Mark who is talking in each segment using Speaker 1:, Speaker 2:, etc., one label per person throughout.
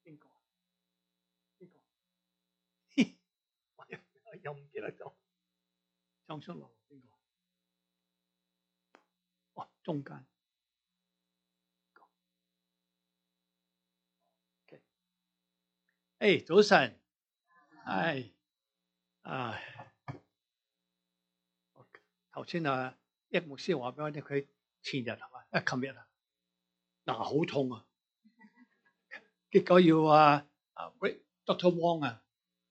Speaker 1: 邊個？邊個？我又唔記得咗。唱出來邊個？哦，中間。誒，早晨。頭先啊，一牧師話俾我聽，佢前日係嘛？琴日啊，嗱好痛啊！結果要Dr. Wong 啊，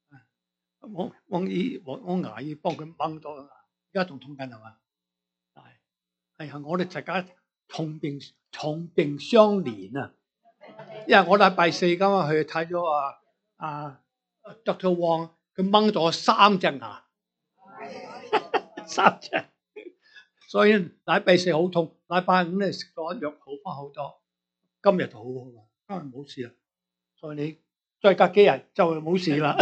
Speaker 1: 我牙醫幫佢掹咗，而家仲痛緊係嘛？係我哋大家痛病相憐啊！因為我禮拜四今日去睇咗Dr. Wong，佢掹咗3隻牙，3隻，所以禮拜四好痛，禮拜五咧食咗藥好翻好多，今日就好好啦，今日冇事啦。所以你再隔幾日就冇事啦。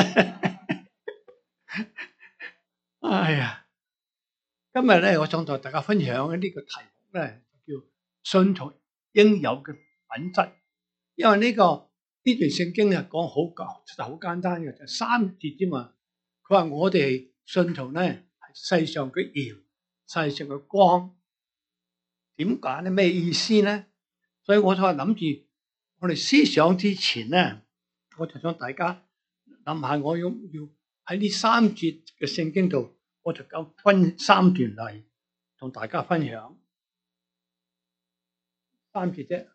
Speaker 1: 哎呀，今日咧我想同大家分享呢個題目咧，叫信徒應有嘅品質。因為呢段聖經係講好簡單嘅，就3節啫嘛。佢話我哋信徒咧係世上嘅鹽，世上嘅光。點解咧？咩意思咧？所以我就話諗住我哋思想之前咧，我就想大家諗下，我要喺呢3節嘅聖經度，我就夠分3段嚟同大家分享。3節啫。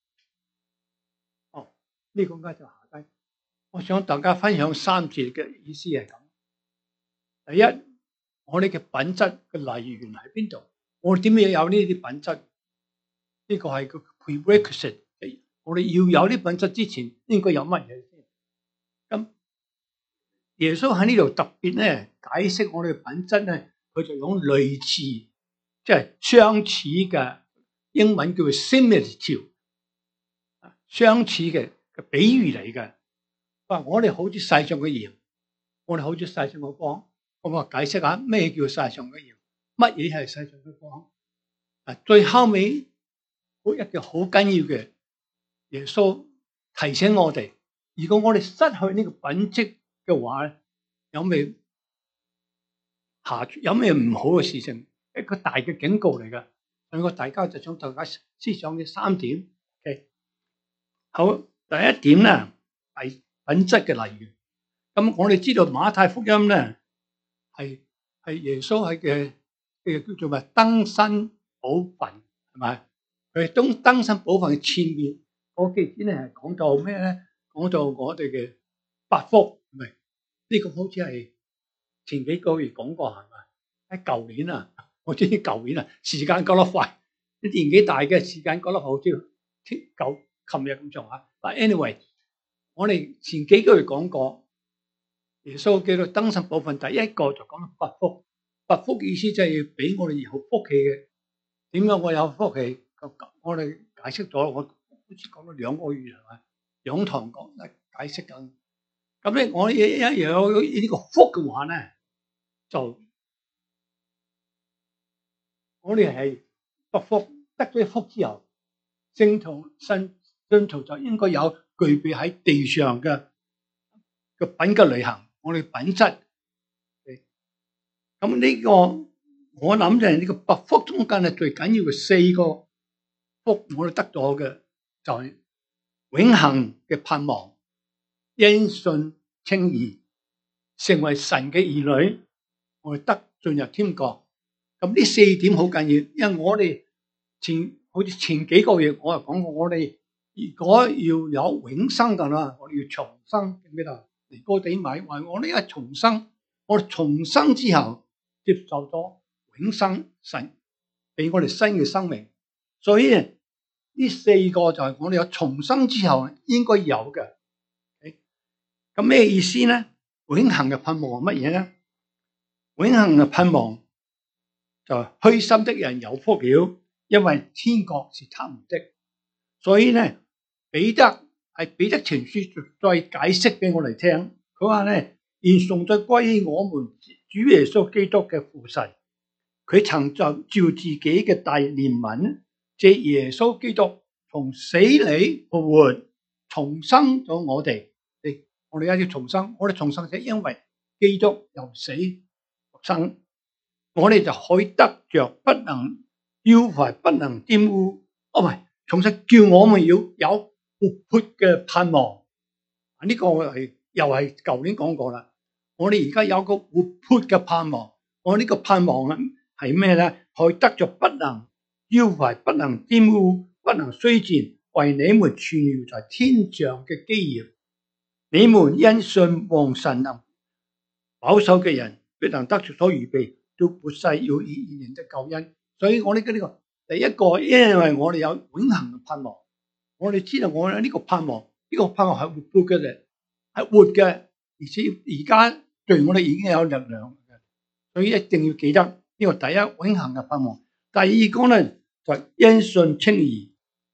Speaker 1: 呢個應該就下低。我想大家分享3節嘅意思係咁。第一，我哋嘅品質嘅來源喺邊度？我哋點樣有呢啲品質？呢個係個 prerequisite。我哋要有呢品質之前，應該有乜嘢先？咁耶穌喺呢度特別咧解釋我哋嘅品質咧，佢就用類似，即係相似嘅英文叫做 similitude， 相似嘅比喻嚟嘅。話我哋好似世上嘅鹽，我哋好似世上嘅光。我解釋下咩叫世上嘅鹽，乜嘢係世上嘅光。最後尾一個好緊要嘅，耶穌提醒我哋，如果我哋失去呢個品質嘅話，有咩唔好嘅事情，一個大嘅警告嚟㗎。所以我大家就想大家思想嘅3點。好，第一點咧係品質嘅來源。咁我哋知道馬太福音咧係耶穌嘅叫做咩登山寶訓，係咪？佢登山寶訓嘅前面嗰幾節咧係講到咩咧？講到我哋嘅8福，係咪？呢個好似係前幾個月講過，係咪？喺舊年啊，我知舊年啊，時間過得快，啲年紀大嘅時間過得好似琴日咁上下。但 anyway， 我哋前幾個月講過，耶穌基督登山寶訓第一個就講到8福。8福意思就係要俾我哋有福氣嘅。點樣我有福氣？我哋解釋咗，我好似講咗2個月係咪？兩堂講解釋緊。咁咧，我一有呢個福嘅話咧，就我哋係得福，得咗福之後，信徒就應該有具備喺地上嘅品格履行，我哋品質。咁呢個我諗就係呢個8福中間係最緊要嘅4個福，我哋得咗嘅就係永恆嘅盼望，因信稱義，成為神嘅兒女，我哋得進入天國。咁呢4點好緊要，因為我哋好似前幾個月我就講過，我哋如果要有永生㗎啦，我哋要重生，記唔記得？尼哥底米話我哋一重生，我哋重生之後接受咗永生，神俾我哋新嘅生命。所以呢4個就係我哋有重生之後應該有嘅。咁咩意思咧？永恆嘅盼望係乜嘢咧？永恆嘅盼望就係虛心的人有福了，因為天國是他們的。所以咧，彼得前書再解釋俾我哋聽，佢話咧，願頌讚歸於我們主耶穌基督嘅父神，佢曾照自己嘅大憐憫，借耶穌基督從死裏復活， 重生咗我哋。我哋而家要重生，我哋重生就因為基督由死復生，我哋就可以得着不能腰懷、不能玷污。唔係重生，叫我們要有活潑嘅盼望。呢個又係舊年講過啦。我哋而家有個活潑嘅盼望，我呢個盼望係咩咧？可以得着不能腰懷、不能玷污、不能衰賤，為你們存留在天上嘅基業。你們因信望神能保守嘅人，必能得着所預備到末世要以現的救恩。所以我哋嘅呢個第一個，因為我哋有永恆嘅盼望，我哋知道我哋呢個盼望，呢個盼望係活潑嘅，係活嘅，而且而家對我哋已經有力量嘅，所以一定要記得呢個第一永恆嘅盼望。第二個咧就因信稱義。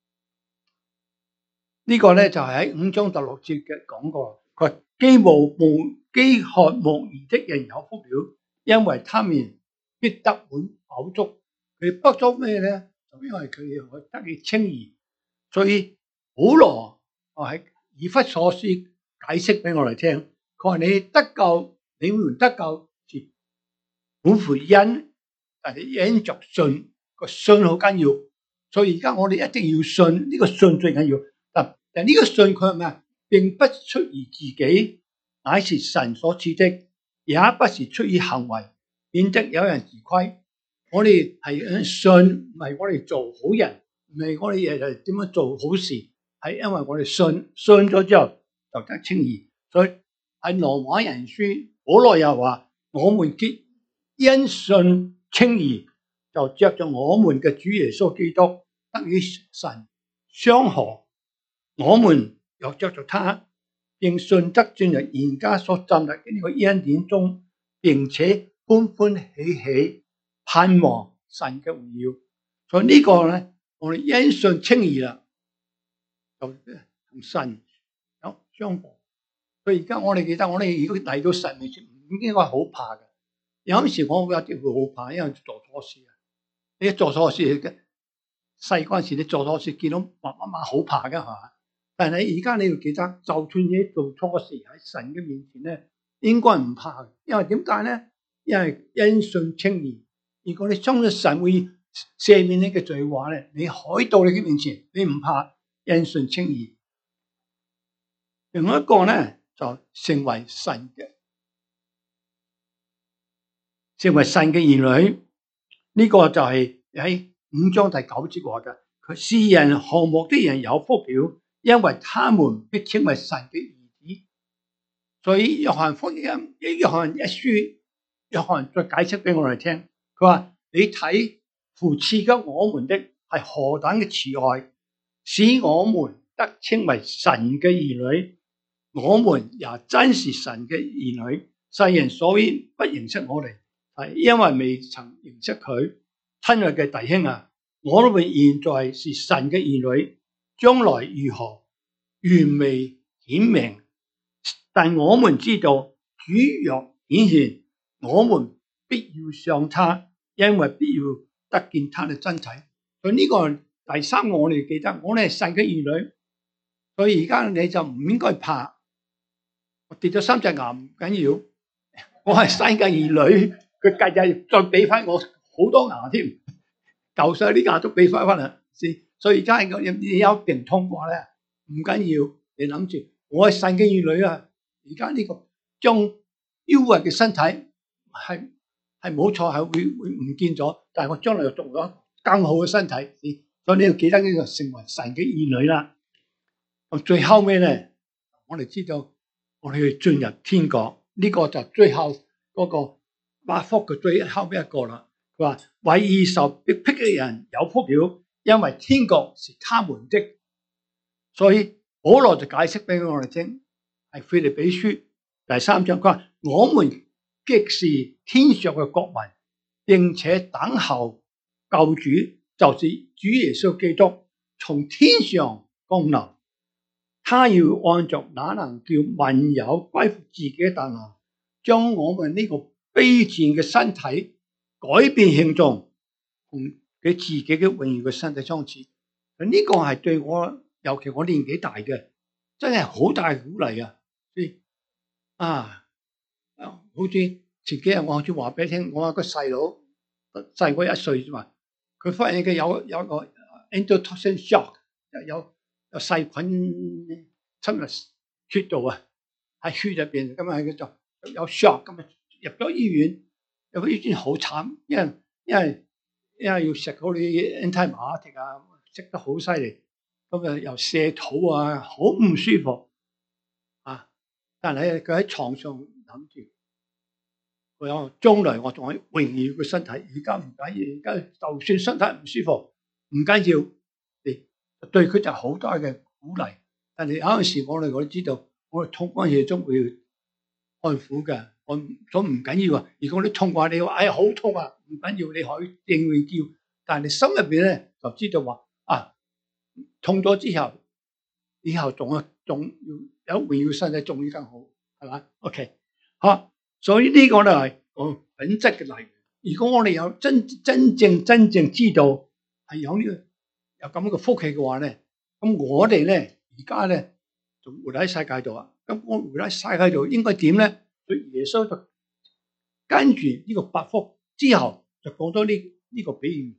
Speaker 1: 呢個咧就係喺5章第6節嘅講過，佢話飢渴慕義的人有福了，因為他們必得滿飽足。佢得咗咩咧？就因為佢哋可以得以稱義。所以保羅喺以弗所書解釋俾我哋聽，佢話你得救，你們得救是本乎恩，但係因着信，個信好緊要。所以而家我哋一定要信，呢個信最緊要。但呢個信佢係咩啊？並不出於自己，乃是神所賜的，也不是出於行為，免得有人自虧。我哋係信，唔係我哋做好人，唔係我哋點樣做好事，係因為我哋信咗之後就得稱義。所以喺羅馬人書，保羅又話：我們既因信稱義，就藉着我們嘅主耶穌基督得與神相和。我們又藉着他，並信得進入現家所站立嘅呢個恩典中，並且歡歡喜喜盼望神嘅榮耀。所以呢個咧，我哋因信稱義啦，就同神有相和。所以而家我哋記得，我哋如果嚟到神面前，唔應該好怕嘅。有陣時我有啲會好怕，因為做錯事啊。你做錯事嘅細嗰陣時，你做錯事見到爸爸媽媽好怕嘅係嘛？但係而家你要記得，就算你做錯事喺神嘅面前咧，應該唔怕嘅。因為點解咧？因為因信稱義。如果你相信神會赦免你嘅罪話咧，你可以到你嘅面前，你唔怕因信稱義。另外一個咧就成為神嘅兒女。呢個就係喺5章第9節話嘅。佢是人項目的人有福了，因為他們必稱為神嘅兒子。所以約翰福音約翰一書，約翰再解釋俾我哋聽，佢話你睇父賜給我們的係何等嘅慈愛，使我們得稱為神嘅兒女。我們也真是神嘅兒女。世人所以不認識我哋，係因為未曾認識佢。親愛嘅弟兄啊，我哋現在是神嘅兒女，將來如何原未顯明，但我們知道主若顯現，我們必要像他，因為必要得見他的真體。所以呢個第三個我哋記得，我哋係神嘅兒女，所以而家你就唔應該怕。我跌咗3隻牙唔緊要，我係神嘅兒女，佢隔日再俾翻我好多牙添，舊晒啲牙都俾翻啦。所以而家你有病痛嘅話咧，唔緊要，你諗住我係神嘅兒女啊！而家呢個將腰圍嘅身體係冇錯，係會唔見咗，但係我將來又做咗更好嘅身體，所以你要記得呢個成為神嘅兒女啦。咁最後尾咧，我哋知道我哋去進入天國，呢個就最後嗰個八福嘅最後尾一個啦。佢話為義受逼迫嘅人有福了，因為天國是他們的。所以保羅就解釋俾我哋聽，係腓立比書第3章，佢話我們既是天上嘅國民，並且等候救主，就是主耶穌基督從天上降臨。他要按照那能叫萬有歸服自己嘅大能，將我們呢個卑賤嘅身體改變形狀，同佢自己嘅榮耀嘅身體相似。呢個係對我，尤其我年紀大嘅， 真係好大鼓勵啊！好似前幾日我好似話俾你聽，我有個細佬細我1歲啫嘛，佢發現佢有個 endotoxin shock， 有細菌侵入血度啊，喺血入邊，咁啊佢就有 shock， 咁啊入咗醫院，入咗醫院好慘，因為要食嗰啲 antibiotic 啊，食得好犀利，咁啊又瀉肚啊，好唔舒服啊！但係佢喺床上諗住，佢有將來我仲可以榮耀個身體，而家唔緊要，而家就算身體唔舒服唔緊要，對佢就好多嘅鼓勵。但係有陣時我哋都知道，我哋痛嗰陣時終會開苦嘅，我所唔緊要啊。如果你痛嘅話，你話哎呀好痛啊，唔緊要，你可以應會叫，但係你心入邊咧就知道話痛咗之後，以後仲要有榮耀身體，仲要更好，係嘛 ？OK， 好，所以呢個咧係品質嘅嚟源。如果我哋有真正知道係有呢個有咁嘅福氣嘅話咧，咁我哋咧而家咧仲活喺世界度啊。咁我活喺世界度應該點咧？耶穌就跟住呢個八福之後就講咗呢個比喻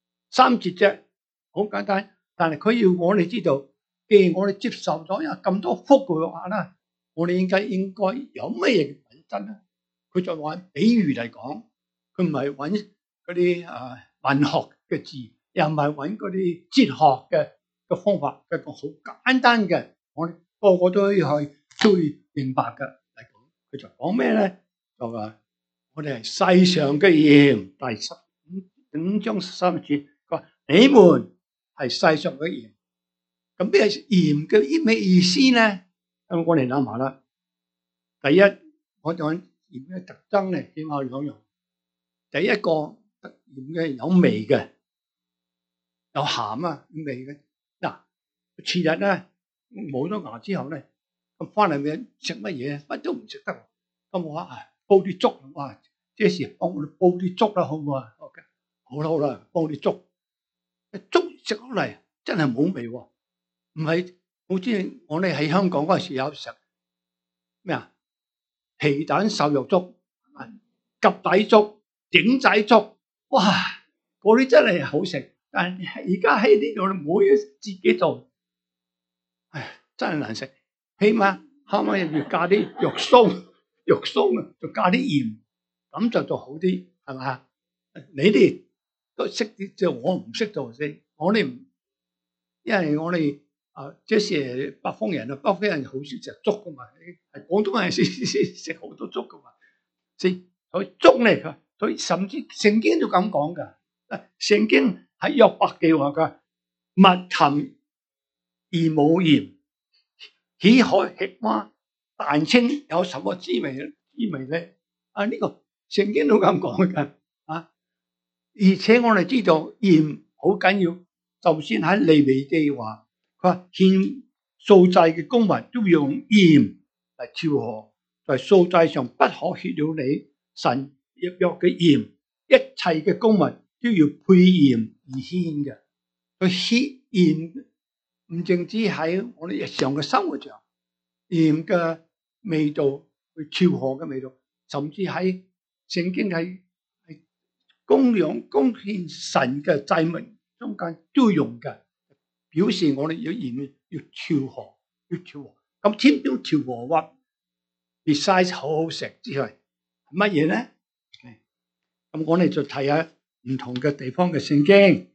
Speaker 1: 3節啫，好簡單。但係佢要我哋知道，既然我哋接受咗有咁多福嘅話啦，我哋應該有乜嘢嘅品質咧？佢就話比喻嚟講，佢唔係揾嗰啲文學嘅字，又唔係揾嗰啲哲學嘅方法，一個好簡單嘅，我哋個個都可以明白嘅嚟講。佢就講咩咧？就話我哋係世上嘅鹽，第15章13節，佢話你們係世上嘅鹽。咁咩鹽嘅咩意思咧？咁我哋諗下啦。第一，我講鹽嘅特徵咧，起碼有2樣。第一個鹽嘅有味嘅，有鹹啊味嘅。嗱，前日咧冇咗牙之後咧，咁翻嚟咪食乜嘢？乜都唔食得。咁我話煲啲粥，哇！即時幫我哋煲啲粥啦，好唔好啊 ？OK， 好啦，煲啲粥。粥食落嚟真係冇味喎，唔係好似我哋喺香港嗰陣時有食咩啊？皮蛋瘦肉粥、鴿底粥、整仔粥，哇！嗰啲真係好食。但係而家喺呢度冇嘢自己做，唉，真係難食。起碼後尾要加啲肉鬆啊，就加啲鹽，咁就好啲，係咪？你哋都識啲，即係我唔識做先。我哋唔，因為我哋即係北方人啊，北方人好少食粥噶嘛，係廣東人先食好多粥噶嘛。所以粥嚟，所以甚至聖經都咁講噶。聖經喺約伯記話噶，蜜甜而冇鹽，豈可吃嗎？蛋清有什麼滋味咧？呢個聖經都咁講嘅啊！而且我哋知道鹽好緊要，就算喺利未記話，佢話獻素祭嘅公物都要用鹽嚟調和，在素祭上不可缺了你神約嘅鹽，一切嘅公物都要配鹽而獻嘅。佢鹽唔淨止喺我哋日常嘅生活上，鹽嘅味道去調和嘅味道，甚至喺聖經係供獻神嘅祭物中間都用嘅，表示我哋要鹽要調和，咁添咗調和物 besides 好好食之外，係乜嘢咧？咁我哋就睇下唔同嘅地方嘅聖經。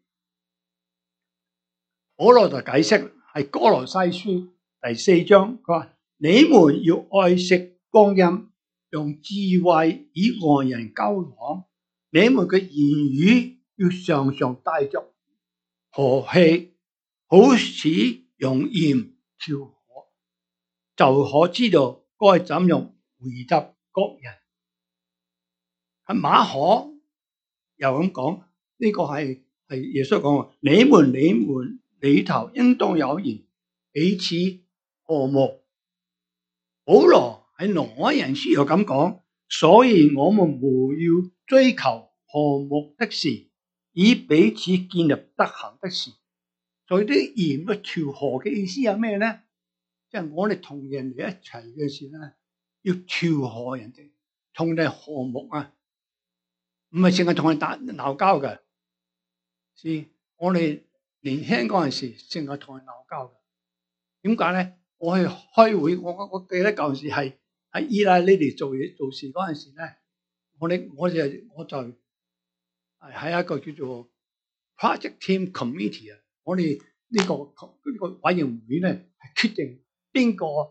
Speaker 1: 保羅就解釋係哥羅西書第4章，佢話你們要愛惜光陰，用智慧與外人交往。你們嘅言語要常常帶着和氣，好似用鹽調和，就可知道該怎樣回答各人。喺馬可又咁講，呢個係耶穌講，你們裏頭應當有鹽，彼此和睦。保羅喺羅馬人書又咁講，所以我們務要追求和睦的事，以彼此建立德行的事。所以啲鹽嘅調和嘅意思係咩咧？ 即係我哋同人哋一齊嘅時咧，要調和人哋，同人和睦啊，唔係淨係同人打鬧交嘅。是我哋年輕嗰陣時，淨係同人鬧交嘅。點解咧？我去開會，我記得舊時係喺意大利嚟做事嗰陣時咧，我就喺一個叫做 Project Team Committee 啊，我哋呢個委員會咧係決定邊個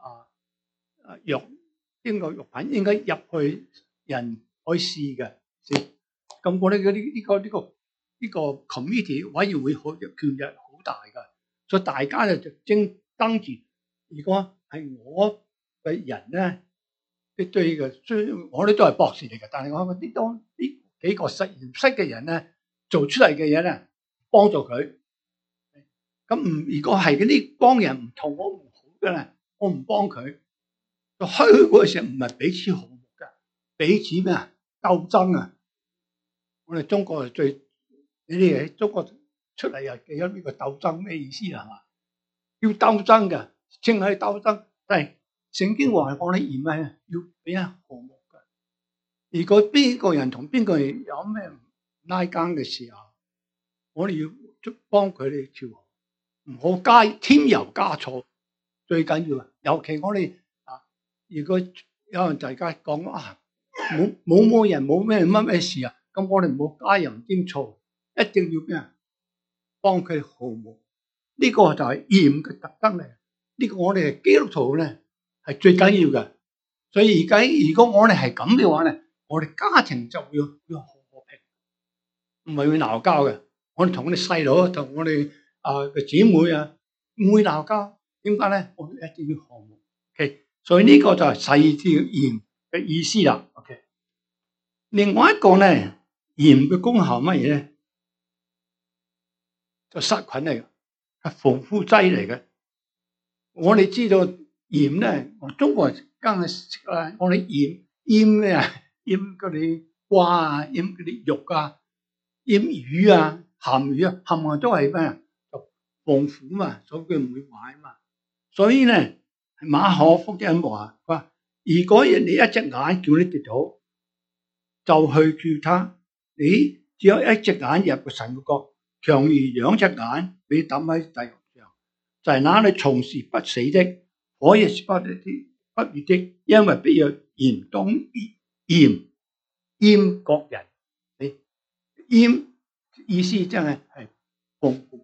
Speaker 1: 邊個藥品應該入去人去試嘅。咁我哋呢個 committee 委員會權力好大噶，所以大家就爭住，如果係我嘅人咧，對嘅，雖然我哋都係博士嚟嘅，但係我啲當呢幾個實驗室嘅人咧做出嚟嘅嘢咧，幫助佢。咁如果係嗰啲幫人唔同我唔好嘅咧，我唔幫佢。就開會嗰時唔係彼此和睦嘅，彼此咩啊鬥爭啊！我哋中國係最你哋喺中國出嚟又記咗呢個鬥爭咩意思係嘛？要鬥爭嘅，淨係鬥爭。但係聖經話講咧，嚴係要俾人和睦嘅。如果邊個人同邊個人有咩拉更嘅時候，我哋要幫佢哋調和，唔好添油加醋。最緊要啊，尤其我哋如果有人大家講冇人冇咩事啊，咁我哋唔好加油添醋，一定要咩啊？幫佢和睦。呢個就係鹽嘅特登嚟。呢個我哋係基督徒咧，係最緊要嘅。所以而家如果我哋係咁嘅話咧，我哋家庭就要和平，唔係會鬧交嘅。我哋同我哋細佬同我哋嘅姊妹啊，唔會鬧交。點解咧？我哋一定要和睦。OK，所以呢個就係細字鹽嘅意思啦。OK，另外一個咧，鹽嘅功效乜嘢咧？就殺菌嚟嘅，係防腐劑嚟嘅。我哋知道鹽咧，中國人梗係識啦。我哋醃咩啊？醃嗰啲瓜啊，醃嗰啲肉啊，醃魚啊，鹹魚啊，冚唪唥都係咩啊？就防腐嘛，所以佢唔會壞嘛。所以咧，馬可福音話：如果你一隻眼叫你跌倒，就去叫他。你只有一隻眼入個神嘅國，強如兩隻眼俾抌喺地獄上，就係那裏從事不死的，火也是不滅的，因為必要鹽當醃各人。醃意思真係防腐。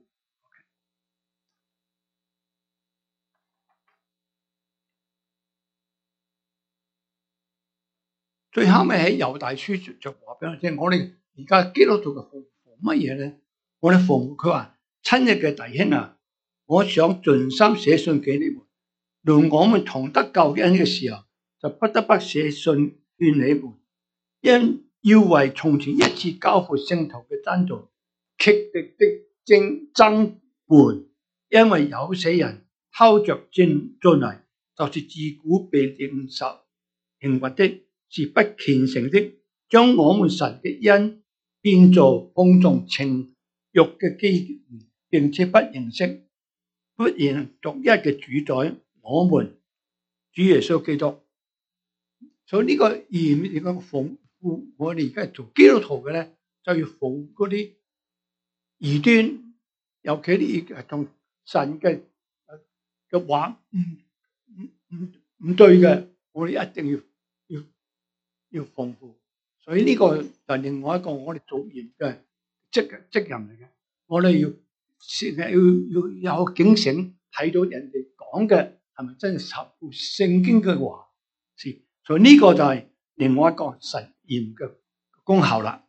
Speaker 1: 最後尾喺猶大書就話俾我聽，我哋而家基督徒嘅防乜嘢咧？我哋防佢話親愛嘅弟兄啊，我想盡心寫信給你們，論我們同得救恩嘅時候，就不得不寫信勸你們，因要為從前一次交付聖徒嘅真道極力的爭辯，因為有些人偷着進嚟，就是自古被領受刑罰的，是不虔誠的，將我們神嘅恩變做放縱情欲嘅機緣，並且不認識不認獨一嘅主宰，我們主耶穌基督。所以呢個鹽點講防腐？我哋而家做基督徒嘅咧，就要防嗰啲異端，尤其啲係同神嘅話唔對嘅，我哋一定要防腐。所以呢個就係另外一個我哋做鹽嘅職任嚟嘅。我哋要有警醒，睇到人哋講嘅係咪真係合乎聖經嘅話事。所以呢個就係另外一個實驗嘅功效啦。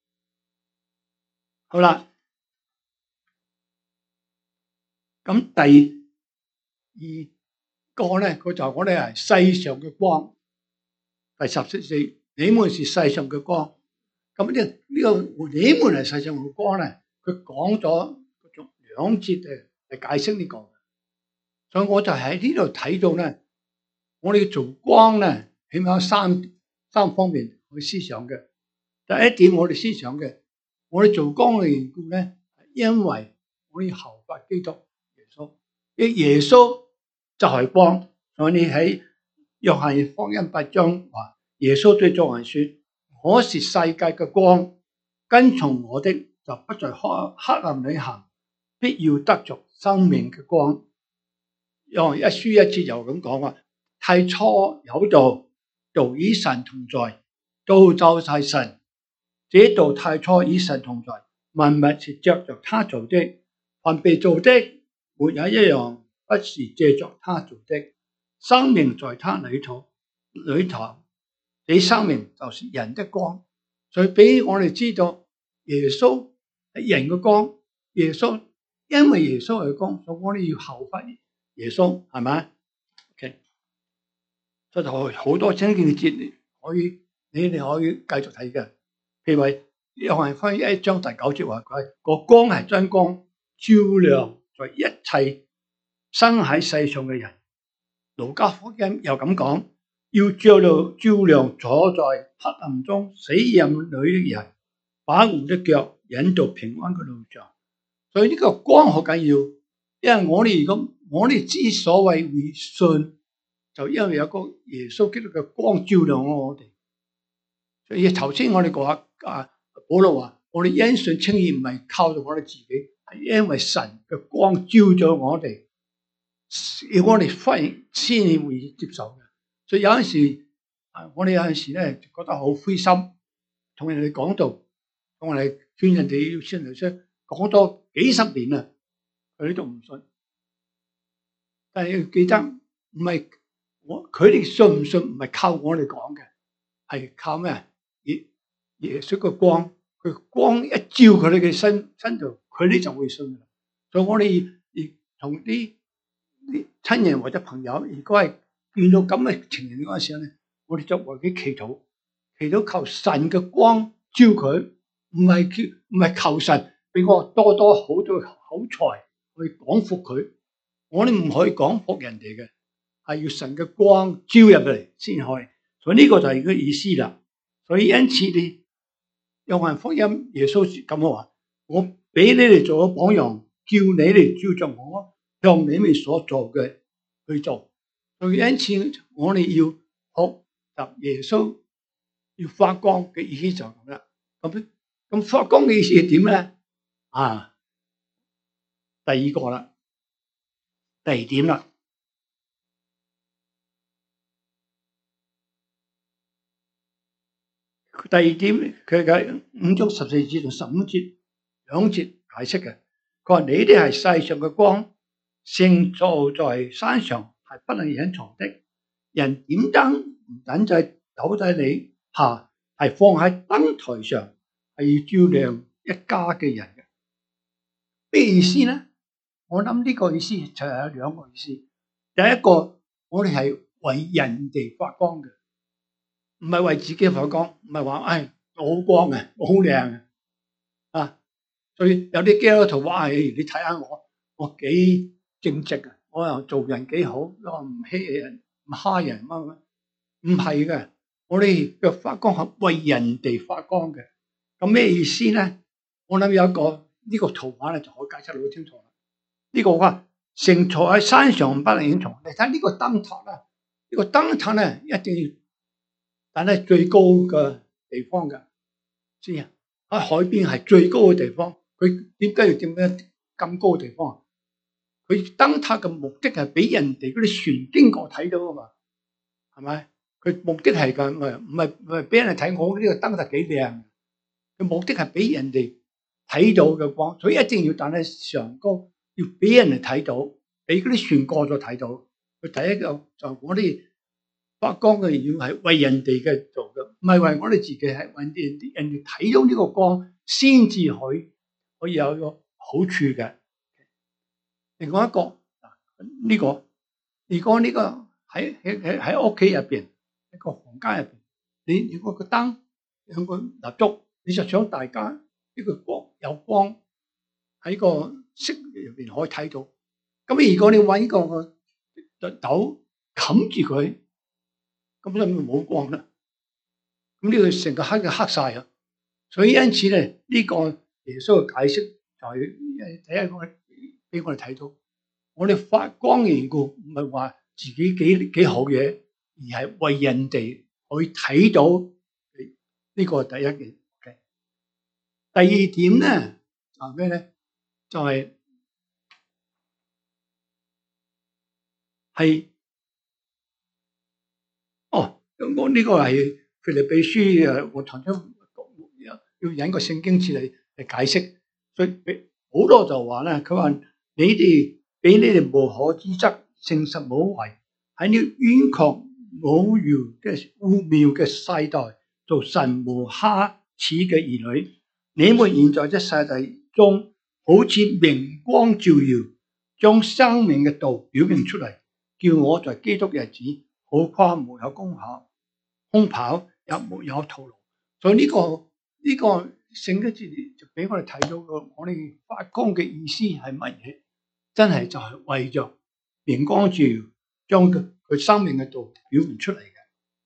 Speaker 1: 好啦，咁第二個咧，佢就我哋係世上嘅光。第14，你們是世上嘅光。咁呢個你們係世上嘅光咧，佢講咗兩節嚟解釋呢個。所以我就喺呢度睇到咧，我哋做光咧，起碼有三方面去思想嘅。第一點，我哋思想嘅，我哋做光嘅緣故咧，因為我哋效法基督耶穌。耶穌就係光。所以你喺約翰福音8章話，耶穌對眾人說：我是世界嘅光，跟從我的就不在黑暗裏行，必要得着生命嘅光。約翰一書一節又咁講話：太初有道，道與神同在，道就是神。這道太初與神同在，萬物是藉着他做的，凡被造的，沒有一樣不是借着他做的。生命在他裏頭，這生命就是人的光。所以俾我哋知道，耶穌係人嘅光。耶穌因為耶穌係光，所以我哋要效法耶穌，係咪 ？OK， 所以好多聖經嘅節你哋可以繼續睇嘅。譬如話約翰福音1章第9節話佢個光係真光，照亮在一切生喺世上嘅人。路加福音又咁講，要照亮坐在黑暗中死蔭裏的人，把我們的腳引到平安嘅路上。所以呢個光好緊要，因為我哋之所謂會信，就因為有個耶穌基督嘅光照亮我哋。所以頭先我哋講保羅話，我哋因信稱義唔係靠到我哋自己，係因為神嘅光照咗我哋。要我哋忽然先會接受嘅，所以有陣時我哋有陣時咧覺得好灰心，同人哋講道，同人哋勸人哋要信耶穌，講咗幾十年啦，佢哋都唔信。但係要記得，唔係佢哋信唔信唔係靠我哋講嘅，係靠咩？耶穌嘅光，佢光一照佢哋嘅身度，佢哋就會信。所以我哋同啲親人或者朋友，如果係見到咁嘅情形嗰陣時咧，我哋就為佢祈禱，祈禱求神嘅光照佢，唔係求神俾我多好多口才去講服佢。我哋唔可以講服人哋嘅，係要神嘅光照入嚟先可以。所以呢個就係個意思啦。所以因此你約翰福音耶穌咁話：我俾你哋做個榜樣，叫你哋照着我向你哋所做嘅去做。所以因此我哋要學習耶穌要發光嘅意思就係咁啦。咁發光嘅意思係點咧？第二個啦，第二點啦。第二點佢嘅5章14節同15節兩節解釋嘅，佢話你哋係世上嘅光，城造在山上係不能隱藏的。人點燈唔等在斗底裏下，係放喺燈台上，係要照亮一家嘅人嘅。咩意思咧？我諗呢個意思就係有兩個意思。第一個，我哋係為人哋發光嘅。唔係為自己發光，唔係話我好光嘅，我好靚嘅所以有啲基督徒話：你睇下我幾正直啊，我又做人幾好，我唔欺人唔蝦人乜。唔係嘅，我哋嘅發光係為人哋發光嘅。咁咩意思咧？我諗有一個呢個圖畫咧就可以解釋得好清楚啦。呢個話城造喺山上不能隱藏。你睇呢個燈塔啦，呢個燈塔咧一定要。但係最高嘅地方嘅，知啊？喺海邊係最高嘅地方。佢點解要點樣咁高嘅地方啊？佢燈塔嘅目的係俾人哋嗰啲船經過睇到啊嘛，係咪？佢目的係咁，唔係俾人哋睇我呢個燈塔幾靚。佢目的係俾人哋睇到嘅光，所以一定要但係上高，要俾人哋睇到，俾嗰啲船過咗睇到。佢第一個就我哋。發光嘅要係為人哋嘅做嘅，唔係為我哋自己，係為人哋睇到呢個光，先至可以有一個好處嘅。另外一個呢個，如果呢個喺屋企入邊一個房間入邊，你如果個燈有個蠟燭，你就想大家呢個光有光喺個室入邊可以睇到。咁如果你揾個斗冚住佢。咁就冇光啦，咁呢個成個黑晒啊！所以因此咧，呢個耶穌嘅解釋就係第一個俾我哋睇到， 我哋發光嘅緣故，唔係話自己幾好嘢，而係為人哋去睇到呢個第一件。第二點咧係咩咧？就係我呢個係腓立比書啊，我頭先要引個聖經詞嚟解釋，所以保羅就話咧，佢話你哋俾你哋無可指責、誠實無偽，喺呢冤曲無謠嘅污謬嘅世代，做神無瑕疵嘅兒女。你們現在在世界中，好似明光照耀，將生命嘅道表明出嚟，叫我在基督日子好誇沒有空跑，也沒有徒勞。所以呢個聖經節就俾我哋睇到我哋發光嘅意思係乜嘢？真係就係為着明光照耀，將佢生命嘅道表明出嚟嘅。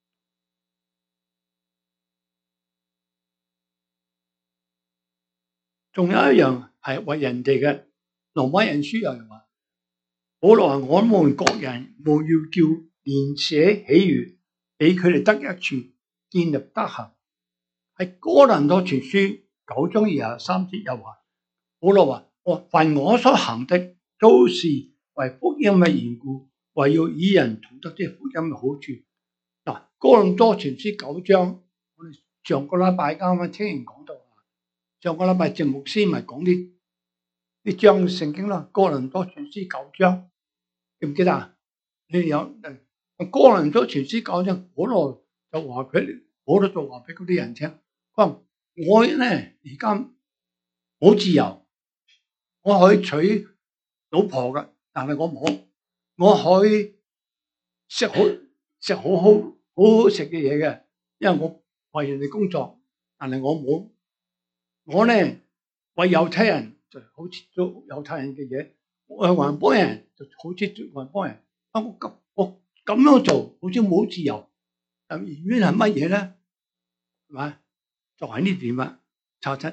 Speaker 1: 仲有一樣係為人哋嘅，羅馬人書又話，保羅話我們各人務要叫鄰舍喜悅，俾佢哋得一處，建立德行。喺哥林多前書9章23節又話，保羅話凡我所行的，都是為福音嘅緣故，為要與人同得啲福音嘅好處。嗱，哥林多前書9章，我哋上個禮拜啱啱聽人講到，上個禮拜鄭牧師咪講啲章聖經啦，哥林多前書9章，記唔記得啊？你有哥林多前書9章，保羅就話俾嗰啲人聽，佢話我咧而家好自由，我可以娶老婆噶，但係我可以食好食嘅嘢嘅，因為我為人哋工作，但係我咧為猶太人就好似做猶太人嘅嘢，我係還邦人就好似做還邦人。我咁樣做好似冇自由，但原因係乜嘢咧？係嘛？就喺呢點啊，查出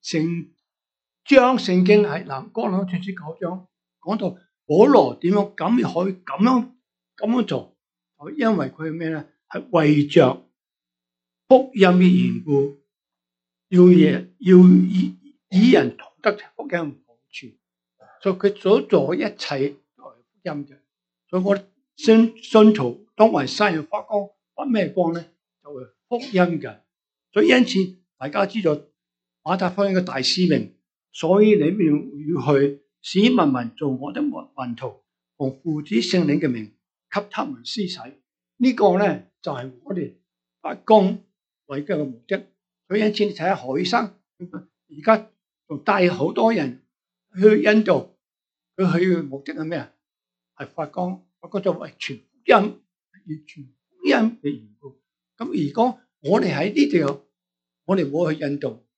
Speaker 1: 將聖經係哥林多前書9章講到保羅點樣咁可以咁樣做，因為佢係咩咧？係為着福音嘅緣故，要以人同得福音嘅好處，所以佢所做嘅一切都係福音嘅。所以我信徒當為世人發光，發咩光咧？就係福音嘅。所以因此大家知道馬太福音嘅大使命，所以你們要去使萬民做我的門徒，奉父子聖靈嘅名給他們施洗。呢個咧就係我哋發光為嘅目的。所以因此你睇下何醫生而家仲帶好多人去印度，佢去嘅目的係咩啊？係發光就為傳福音，而傳福音嘅緣故。咁如果我哋喺呢度，我哋冇去印度，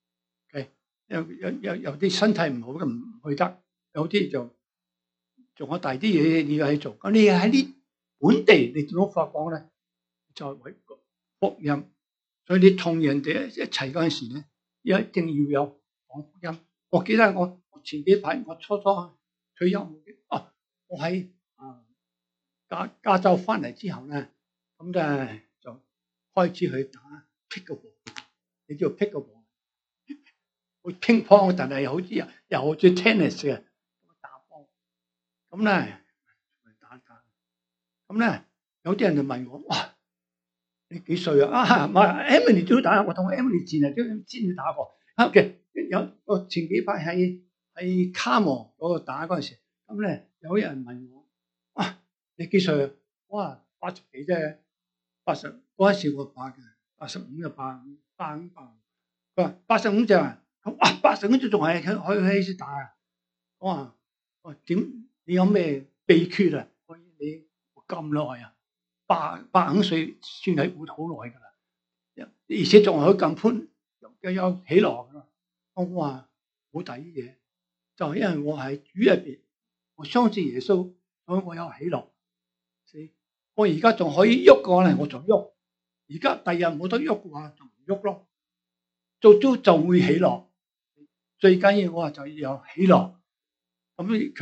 Speaker 1: 有啲身體唔好嘅唔去得，有啲就仲有大啲嘢要去做。咁你喺呢本地你點樣發光咧？就係為福音。所以你同人哋一齊嗰陣時咧，一定要有講福音。我記得我前幾排我初退休，我喺加州翻嚟之後咧，咁就開始去打 pickleball， 你叫 pickleball， 會乒乓，但係又好似 tennis 嘅打波。咁咧打，咁咧有啲人就問我：哇，你幾歲啊？Emily 都打，我同 Emily 前日打過。我前幾排喺卡莫嗰度打嗰陣時，咁咧有人問我：哇，你幾歲啊？哇，80幾啫，80嗰陣時我打嘅，85就85。佢話85就話，哇，85就仲係可以打啊！我話點？你有咩秘訣啊？可以你咁耐啊？85歲算係活好耐噶啦，而且仲可以咁寬，又有喜樂噶嘛。我話冇第二嘢，就係因為我喺主入邊，我相信耶穌，所以我有喜樂。我而家仲可以喐嘅話咧，我就喐；而家第日冇得喐嘅話，就唔喐咯。做就會喜樂，最緊要我話就要有喜樂。咁佢哋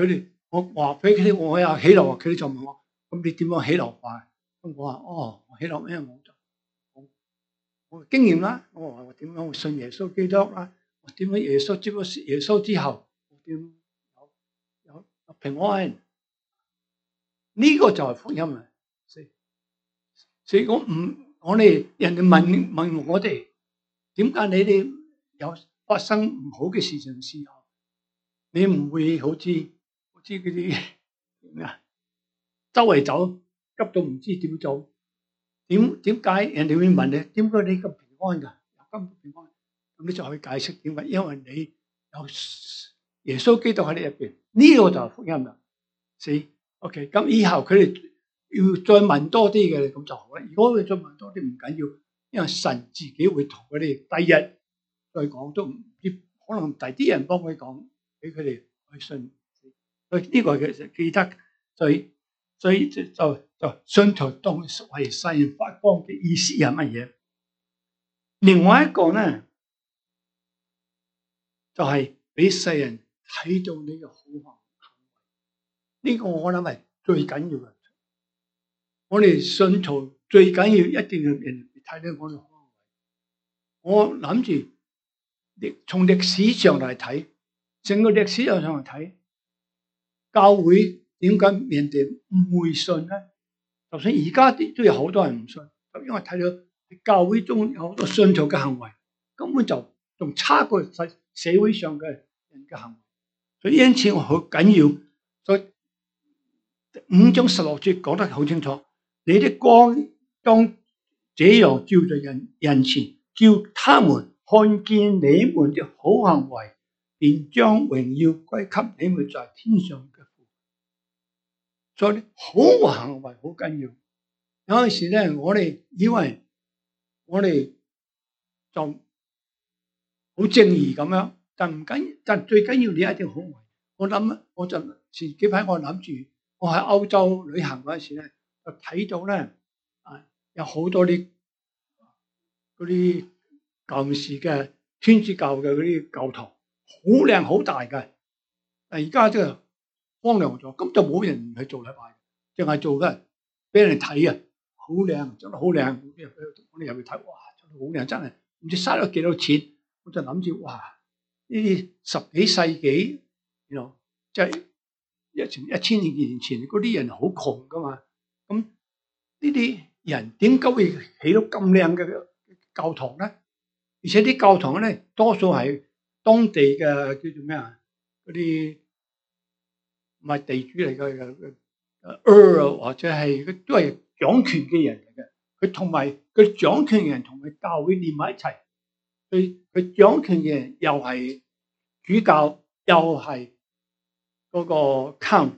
Speaker 1: 我話俾佢哋，我有喜樂，佢哋就問我：咁你點樣喜樂法？咁我話：哦，我喜樂咩？我經驗啦，我話我點樣信耶穌基督啦？我點樣耶穌接咗耶穌之後，點有平安？呢個就係福音啊！所以我哋人哋問我哋點解你哋有發生唔好嘅事情嘅時候，你唔會好似嗰啲咩啊，周圍走急到唔知點做？點解人哋會問你點解你咁平安㗎？咁平安，咁你就可以解釋點解？因為你有耶穌基督喺你入邊，呢個就係福音啦。OK， 咁以後佢哋要再問多啲嘅，咁就好啦。如果佢再問多啲唔緊要，因為神自己會同佢哋第日再講，都唔知可能第啲人幫佢講，俾佢哋去信。所以呢個其實記得，所以就信徒當為世人發光嘅意思係乜嘢？另外一個呢，就係俾世人睇到你嘅好行為。呢個我諗係最緊要嘅。我哋信徒最緊要一定要人哋睇到我哋好行為。我諗住從歷史上嚟睇，整個歷史上嚟睇，教會點解人哋唔會信咧？就算而家都有好多人唔信，就因為睇到教會中有好多信徒嘅行為，根本就仲差過社會上嘅人嘅行為。所以因此我好緊要，所以5章16節講得好清楚，你的光當這樣照在人前，叫他們看見你們的好行為，便將榮耀歸給你們在天上嘅父。所以好嘅行為好緊要。有陣時咧，我哋以為我哋就好正義咁樣，但最緊要你一定好行為。我就前幾排我諗住，我喺歐洲旅行嗰陣時咧，就睇到咧有好多嗰啲舊時嘅天主教嘅嗰啲教堂，好靚好大嘅。但而家即係荒涼咗，咁就冇人去做禮拜，淨係做嘅俾人睇啊！好靚，真係好靚。我哋入去睇，哇，真係好靚，真係唔知嘥咗幾多錢。我就諗住，哇，呢啲10幾世紀，即係1000年前嗰啲人好窮噶嘛。咁呢啲人點解會起到咁靚嘅教堂咧？而且啲教堂咧，多數係當地嘅叫做咩啊？嗰啲唔係地主嚟嘅或者係都係掌權嘅人嚟嘅。佢同埋佢掌權嘅人同佢教會連埋一齊。佢掌權嘅人又係主教，又係嗰個 count，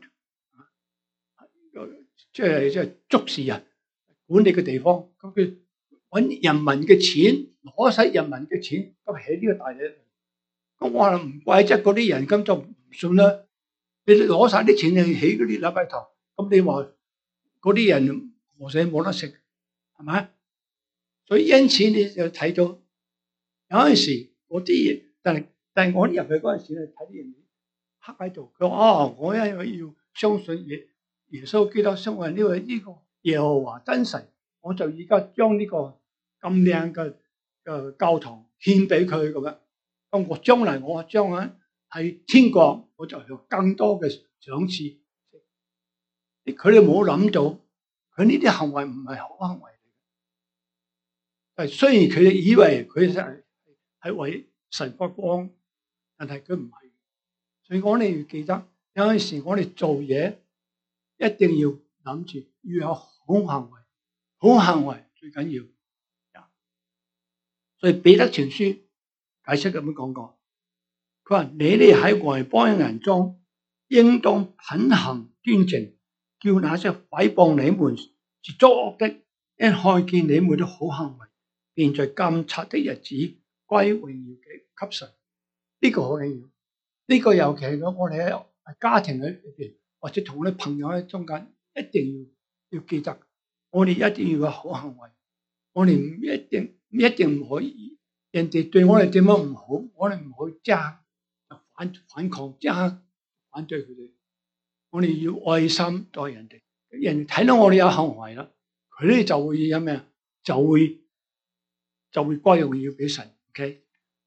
Speaker 1: 即係捉事人管理嘅地方。咁佢揾人民嘅錢，攞晒人民嘅錢，咁起呢個大嘢。咁我話唔怪之嗰啲人咁就唔信啦。你攞晒啲錢去起嗰啲禮拜堂，咁你話嗰啲人餓死冇得食，係咪？所以因此你就睇到有陣時嗰啲嘢，但係我入去嗰陣時咧，睇啲人刻喺度，佢話我因為要相信耶穌基督，相信呢個耶和華真神，我就而家將呢個咁靚嘅教堂獻俾佢咁樣。咁我將來我將喺天國，我就有更多嘅賞賜。佢哋冇諗到，佢呢啲行為唔係好行為嚟嘅。但係雖然佢哋以為佢係為神發光，但係佢唔係。所以我哋要記得，有陣時我哋做嘢一定要諗住要有好行為，好行為最緊要。所以彼得前書解釋咁樣講過，佢話你哋喺外邦人中，應當品行端正，叫那些毀謗你們是作惡的，因看見你們的好行為，便在監察的日子歸榮耀給神。呢個好緊要，呢個尤其係我哋喺家庭裏邊，或者同啲朋友喺中間，一定要記得，我哋一定要有好行為，我哋一定唔可以人哋對我哋點樣唔好，我哋唔可以爭反抗，爭反對佢哋。 我哋要愛心待人哋，人睇到我哋有行為啦，佢哋就會有咩啊？就會歸榮耀俾神。OK，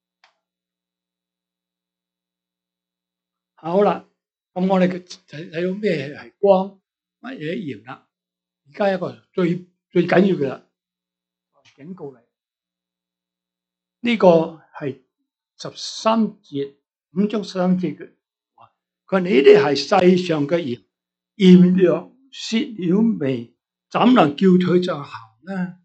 Speaker 1: 好啦，咁我哋睇到咩係光，乜嘢鹽啦？而家一個最緊要嘅啦，警告你，呢個係13節5章13節嘅話，佢話你哋係世上嘅鹽，鹽若失了味，怎能叫佢就行呢？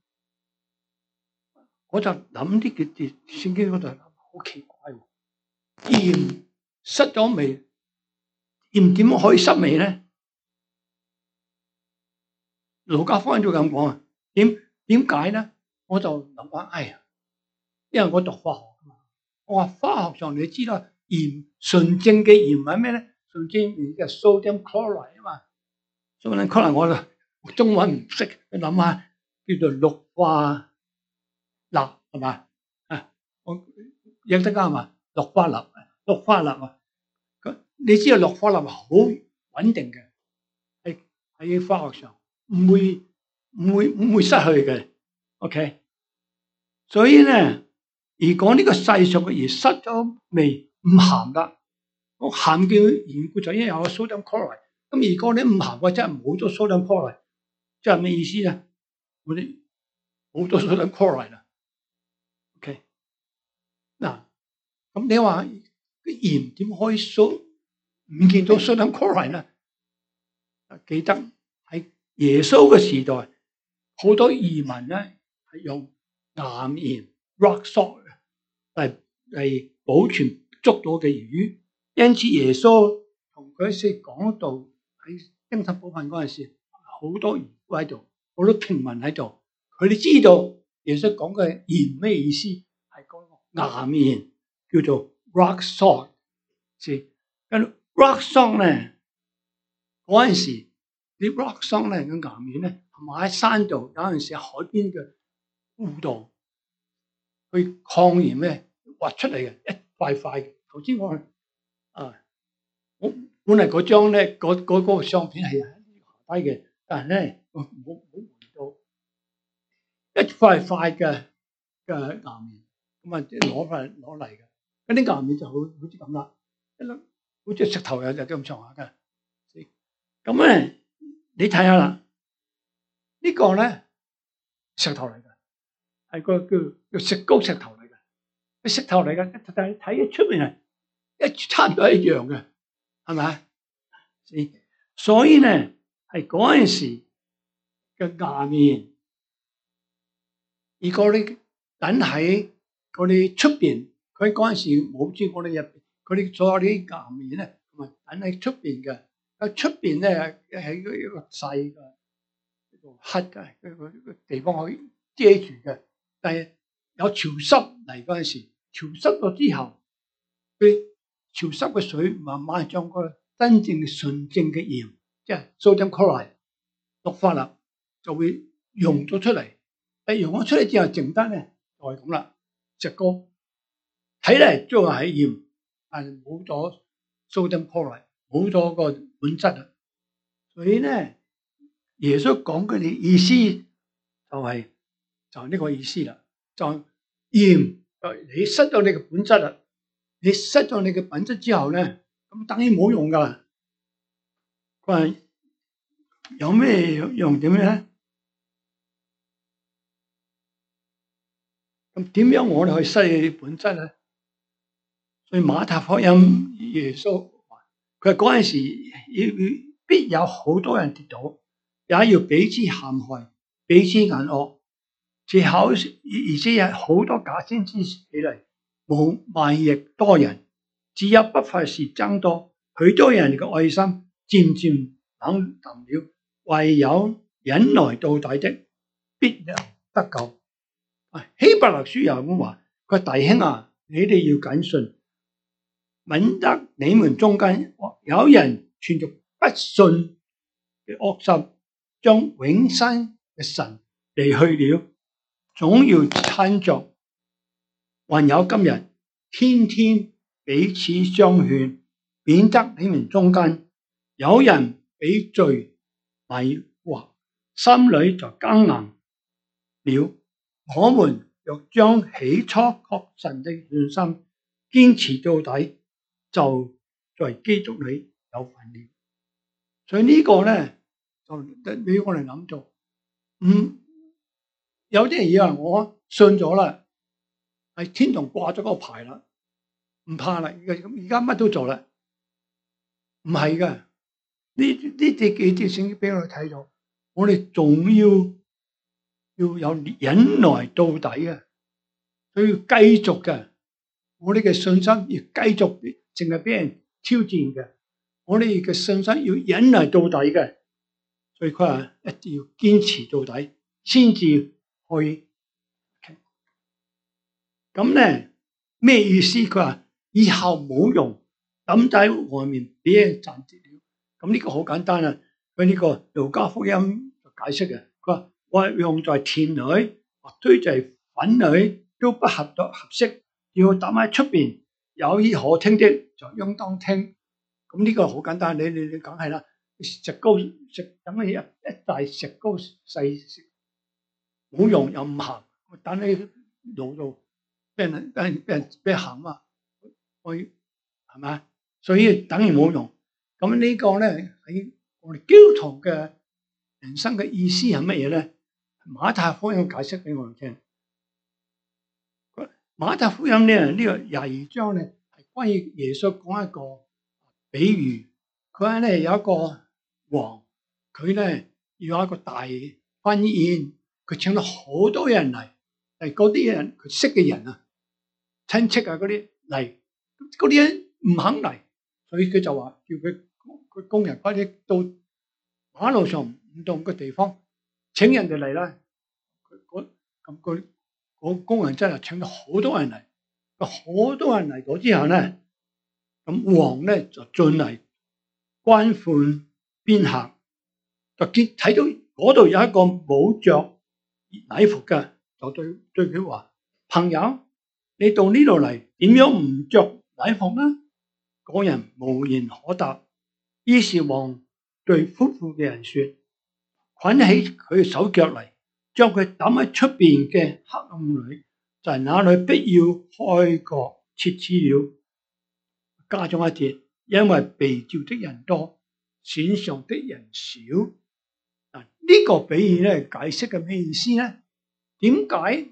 Speaker 1: 我就諗呢句聖經嗰度好奇怪喎，鹽失咗味，鹽點可以失味咧？路加福音就咁講啊，點解咧？我就諗翻，哎呀，因為我讀化學噶嘛，我話化學上你知道鹽純正嘅鹽係咩咧？純正鹽嘅 sodium chloride 啊嘛 ，sodium chloride 我中文唔識，你諗下叫做氯化鈉係嘛？啊，我認得啱嘛？氯化鈉啊，你知道氯化鈉係好穩定嘅，喺化學上唔會失去嘅。OK， 所以咧，如果呢個世上嘅鹽失咗味唔鹹啦，我鹹嘅鹽固就因為有 sodium chloride， 咁如果你唔鹹嘅真係冇咗 sodium chloride， 即係咩意思咧？我哋冇咗 sodium chloride 啦。OK， 嗱，咁你話啲鹽點可以唔見到 sodium chloride 咧？記得喺耶穌嘅時代，好多移民咧係用岩鹽 rock salt 嚟保存捉到嘅魚，因此耶穌同佢哋講道喺登山寶訓嗰陣時，好多漁夫喺度，好多平民喺度，佢哋知道耶穌講嘅鹽咩意思，係講岩鹽叫做 rock salt。跟 rock salt 咧嗰陣時，啲 rock salt 咧嘅岩鹽咧，同埋喺山度，有陣時喺海邊嘅湖度去抗鹽咧挖出嚟嘅一塊塊嘅。頭先我本嚟嗰張咧嗰個相片係喺低嘅，但係咧我冇回到一塊塊嘅岩鹽，咁啊攞嚟嘅，嗰啲岩鹽就好似咁啦，一粒好似石頭有就咁上下嘅。咁咧你睇下啦，呢個咧石頭嚟嘅，係個叫石膏石頭嚟嘅，係石頭嚟嘅，但係睇出面係差唔多一樣嘅，係咪？所以咧係嗰陣時嘅岩鹽，如果你等喺嗰啲出邊，佢嗰陣時冇知我哋入邊，佢哋所有啲岩鹽咧，同埋等喺出邊嘅。喺出邊咧係一個細嘅黑嘅個地方可以遮住嘅，但係有潮濕嚟嗰陣時，潮濕咗之後，佢潮濕嘅水慢慢將個真正嘅純正嘅鹽，即係 sodium chloride 氯化鈉就會溶咗出嚟。溶咗出嚟之後，剩得咧就係咁啦，石膏睇嚟都係鹽，但係冇咗 sodium chloride， 冇咗個本質啊。所以咧，耶穌講嘅意思就係呢個意思啦。就鹽，你失咗你嘅本質啦，你失咗你嘅本質之後咧，咁等於冇用噶啦。佢話有咩用點咧？咁點樣我哋去失去本質咧？所以馬太福音耶穌佢嗰陣時必有好多人跌倒，也要彼此陷害，彼此眼惡，而且有好多假先知起嚟，萬亦多人，只有不法事增多，許多人嘅愛心漸漸冷淡了，唯有忍耐到底的，必能得救。希伯來書又咁話，佢話弟兄啊，你哋要謹慎，免得你們中間有人存着不信嘅惡心，將永生嘅神離去了。總要趁着還有今日，天天彼此相勸，免得你們中間有人被罪迷惑，心裏就剛硬了。我們若將起初確信的信心堅持到底，就在基督裏有份了。所以呢個咧就俾我哋諗到，有啲人以為我信咗啦，喺天堂掛咗個牌啦，唔怕啦，而家乜都做啦，唔係噶。呢幾節聖經俾我哋睇到，我哋仲要有忍耐到底嘅，所以要繼續嘅。我哋嘅信心要繼續，淨係俾人挑戰嘅。我哋嘅信心要忍耐到底嘅，所以佢話一定要堅持到底，先至去。咁咧咩意思？佢話以後冇用，抌喺外面俾人賺跌了。咁呢個好簡單啊！佢呢個路加福音解釋嘅，佢話我用在田裏或堆在粉裏都不合適，要抌喺出邊，有耳可聽的就應當聽。咁呢個好簡單，你梗係啦，食糕食等於一大石膏細食，冇用又唔鹹，等喺路度俾人行啊，去係咪？所以等於冇用。咁呢個咧喺我哋基督徒嘅人生嘅意思係乜嘢咧？馬太福音解釋俾我哋聽。馬太福音呢個22章咧係關於耶穌講一個比喻。佢話咧有一個王，佢咧要有一個大婚宴，佢請咗好多人嚟，係嗰啲人佢識嘅人啊、親戚啊嗰啲嚟，嗰啲人唔肯嚟，所以佢就話叫佢工人快啲到馬路上唔同嘅地方請人哋嚟啦。咁佢工人真係請咗好多人嚟，好多人嚟咗之後咧，咁王咧就進嚟關寬賓客，就睇到嗰度有一個冇着禮服嘅，就對佢話：朋友，你到呢度嚟，點樣唔着禮服呢？嗰人無言可答。於是王對夫婦嘅人說：捆起佢手腳嚟，將佢抌喺出邊嘅黑暗裏，就係那裏必要開角設置了。加咗一節，因為被召的人多，選上的人少。嗱，呢個比喻咧解釋嘅咩意思咧？點解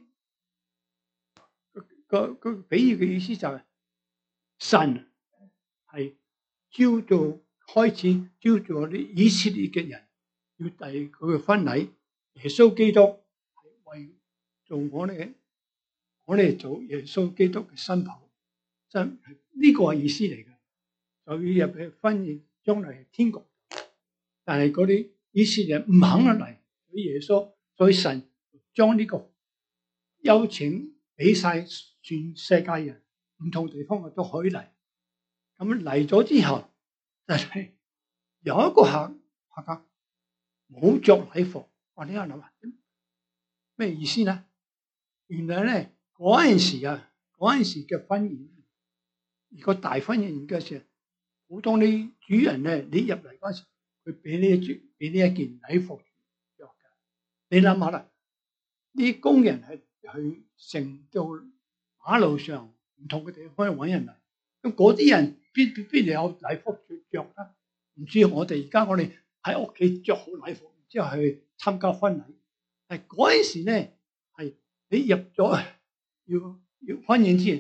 Speaker 1: 個比喻嘅意思就係神係開始招到啲以色列嘅人要遞佢嘅婚禮，耶穌基督係為做我哋做耶穌基督嘅新抱，真呢個係意思嚟嘅。就要入去婚宴，將來係天國，但係嗰啲以色列人唔肯嚟，所以神將呢個邀請俾晒全世界人，唔同地方嘅都可以嚟。咁嚟咗之後，但係有一個客家冇着禮服，我呢下諗下咩意思呢？原來咧嗰陣時嘅婚宴，如果大婚宴嘅時候，好多啲主人咧，你入嚟嗰時，佢俾呢一件禮服着嘅。你諗下啦，啲工人係去成到馬路上唔同嘅地方去揾人嚟，咁嗰啲人邊度有禮服着啦？唔知我哋喺屋企着好禮服，之後去參加婚禮。但係嗰陣時咧，係你入咗要婚宴之前，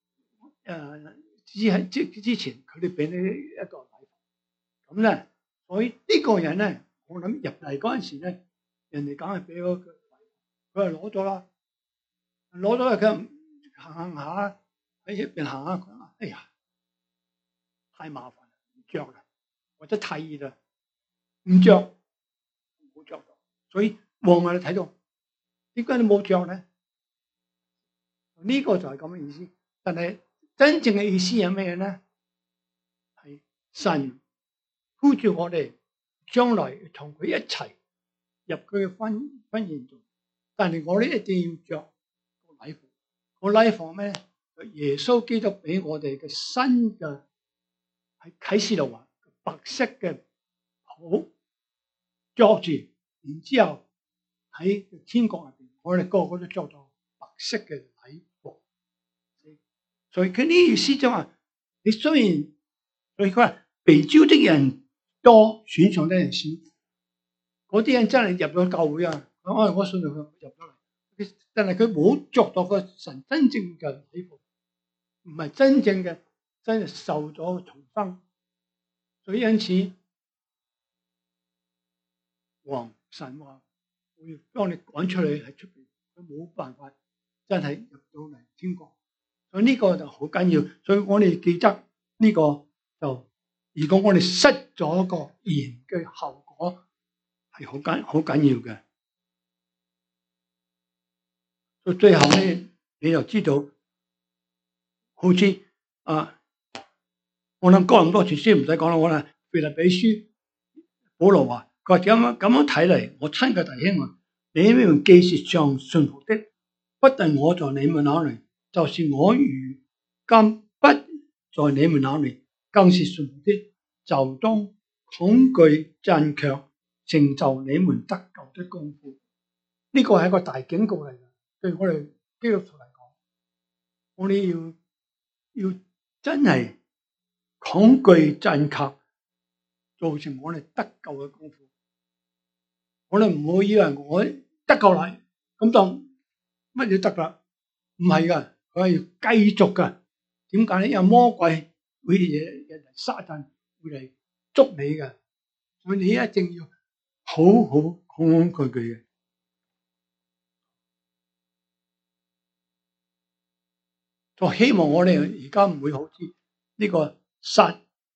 Speaker 1: 之前佢哋俾你一個禮服，咁咧，所以呢個人咧，我諗入嚟嗰陣時咧，人哋梗係俾咗佢係攞咗啦，攞咗佢行下喺入邊行下，佢話：哎呀，太麻煩，唔着啦，或者太熱啦，唔着，冇着到。所以王啊，你睇到點解你冇着咧？呢個就係咁嘅意思。但係真正嘅意思係咩咧？係神呼召我哋將來同佢一齊入佢嘅婚宴度，但係我哋一定要着個禮服。個禮服咩？耶穌基督俾我哋嘅新嘅喺啟示錄話白色嘅着住，然之後喺天國入邊，我哋個個都着咗白色嘅禮服。所以佢呢意思就話，你雖然，所以佢話被招的人多，選上的人少。嗰啲人真係入咗教會啊！我信佢入咗嚟，但係佢冇着到個神真正嘅禮服，唔係真正嘅，真係受咗重生。所以因此，神話會幫你趕出去喺出邊，佢冇辦法真係入到嚟天國。所以呢個就好緊要。所以我哋記得呢個就，如果我哋失咗個鹽嘅後果係好緊要嘅。到最後咧，你就知道，好似我諗哥林多前書唔使講啦，我諗腓立比書保羅話。佢話咁樣睇嚟，我親嘅弟兄啊，你們既是上順服的，不但我在你們那裏，就是我如今不在你們那裏，更是順服的，就當恐懼戰卻，成就你們得救的功夫。呢個係一個大警告嚟嘅，對我哋基督徒嚟講，我哋要真係恐懼戰卻，造成我哋得救嘅功夫。我哋唔會以為我得救啦，咁就乜嘢得啦？唔係噶，佢係要繼續噶。點解咧？因為魔鬼會嘢撒旦會嚟捉你嘅，所以你一定要好恐懼嘅。就希望我哋而家唔會好似呢個撒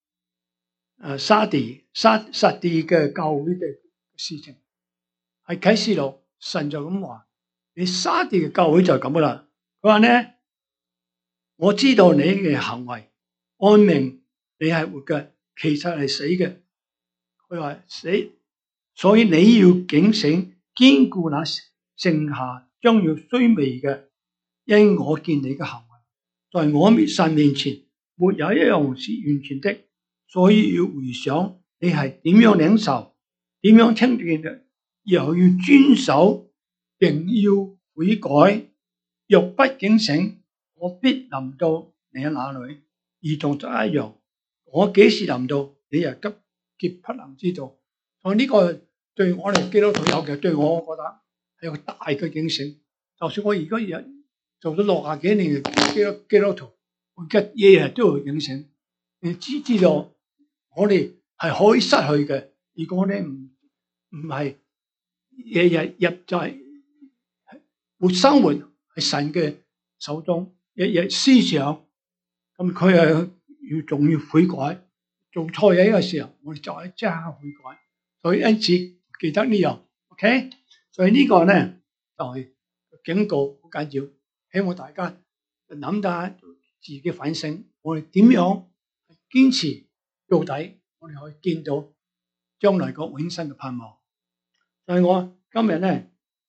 Speaker 1: 狄嘅教會嘅事情。係啟示錄，神就咁話：你撒狄嘅教會就係咁噶啦。佢話咧，我知道你嘅行為，按名你係活嘅，其實係死嘅。佢話死，所以你要警醒，堅固那剩下將要衰微嘅，因我見你嘅行為，在我神面前沒有一樣是完全的，所以要回想你係點樣領受，點樣聽見嘅。又要遵守，並要悔改。若不警醒，我必臨到你那裏，如同就一樣。我幾時臨到，你又急切不能知道。所以呢個對我哋基督徒有嘅，對我覺得係個大嘅警醒。就算我而家做咗60幾年嘅基督徒，我日日都要警醒。你知道我哋係可以失去嘅，如果我哋唔係。日日入在活生活喺神嘅手中，日日思想，咁佢係仲要悔改，做錯嘢嘅時候，我哋就係即刻悔改。所以因此記得呢樣 ，OK？ 所以呢個咧就係警告好緊要，希望大家諗下自己反省，我哋點樣堅持到底，我哋可以見到將來個永生嘅盼望。所以我今日咧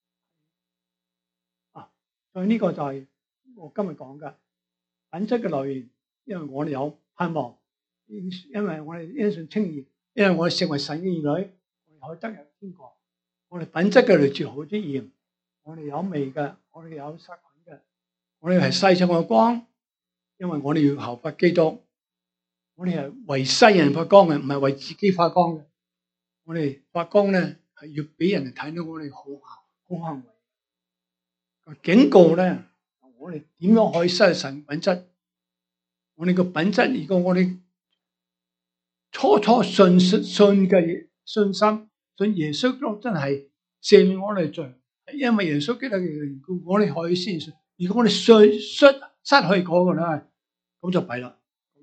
Speaker 1: 所以呢個就係我今日講嘅品質嘅來源，因為我哋有盼望，因為我哋因信稱義，因為我哋成為神嘅兒女，我哋可以得入天國。我哋品質嘅來自好啲鹽，我哋有味嘅，我哋有殺菌嘅，我哋係世上嘅光，因為我哋要效法基督，我哋係為世人發光嘅，唔係為自己發光嘅。我哋發光咧係要俾人哋睇到我哋好行為。警告咧，我哋點樣可以失去神品質？我哋個品質，如果我哋初信嘅信心，信耶穌基督真係赦免我哋罪，因為耶穌基督嘅緣故，我哋可以先信。如果我哋失去嗰個咧，咁就弊啦，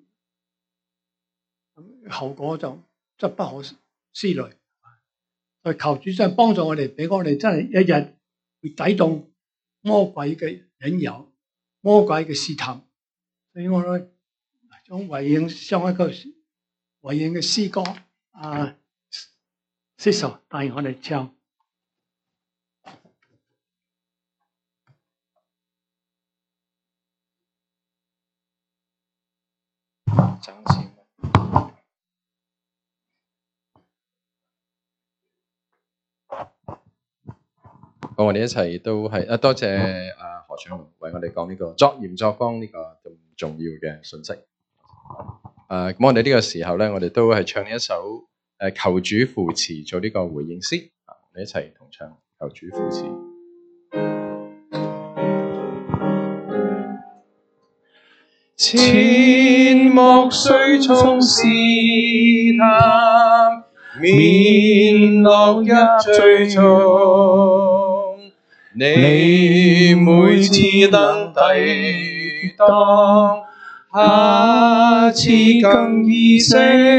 Speaker 1: 後果就則不可思慮。所以求主真係幫助我哋，俾我哋真係一日去抵擋魔鬼嘅引誘，魔鬼嘅試探。所以我咧想回應上一個回應嘅詩歌，Cecil 帶我哋唱。
Speaker 2: 好，我哋一齊都係多謝何長龍為我哋講呢個作鹽作光呢個咁重要嘅信息。咁我哋呢個時候咧，我哋都係唱一首求主扶持做呢個回應詩。我哋一齊同唱求主扶持。
Speaker 3: 切莫隨從試探，免落入罪中。你每次能抵擋，下次更易勝。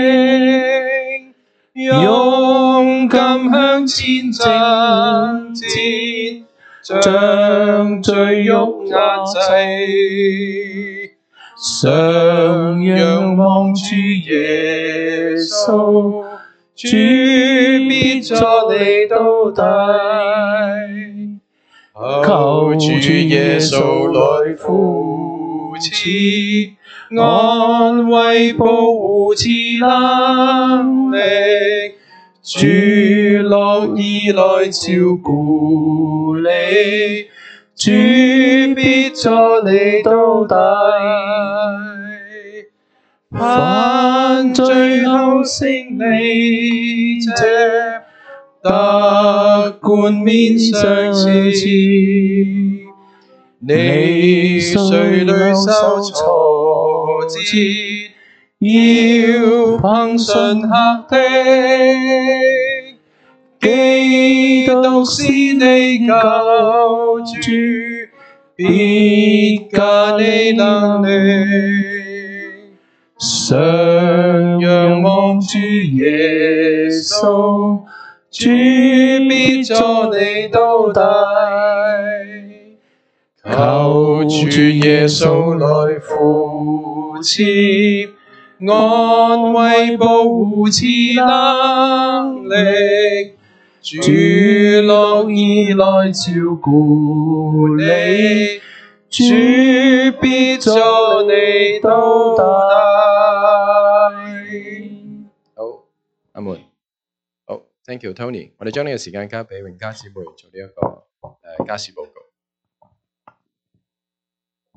Speaker 3: 勇敢向前征戰，將罪欲壓制。常仰望主耶穌，主必助你到底。求主耶穌來扶持，安慰保護賜能力，主樂意來照顧你，主必助你到底。犯罪後勝利者，得冠冕上賜。你雖屢受挫折，要憑信克的，基督是你救主，必加你能力。常仰望主耶穌，主必助你到底。求主耶穌來扶持，安慰保護賜能力，主樂意來照顧你，主必助你到底。
Speaker 2: 好，阿門。好 ，thank you Tony。我哋將呢個時間交俾榮嘉姊妹做呢一個家事部。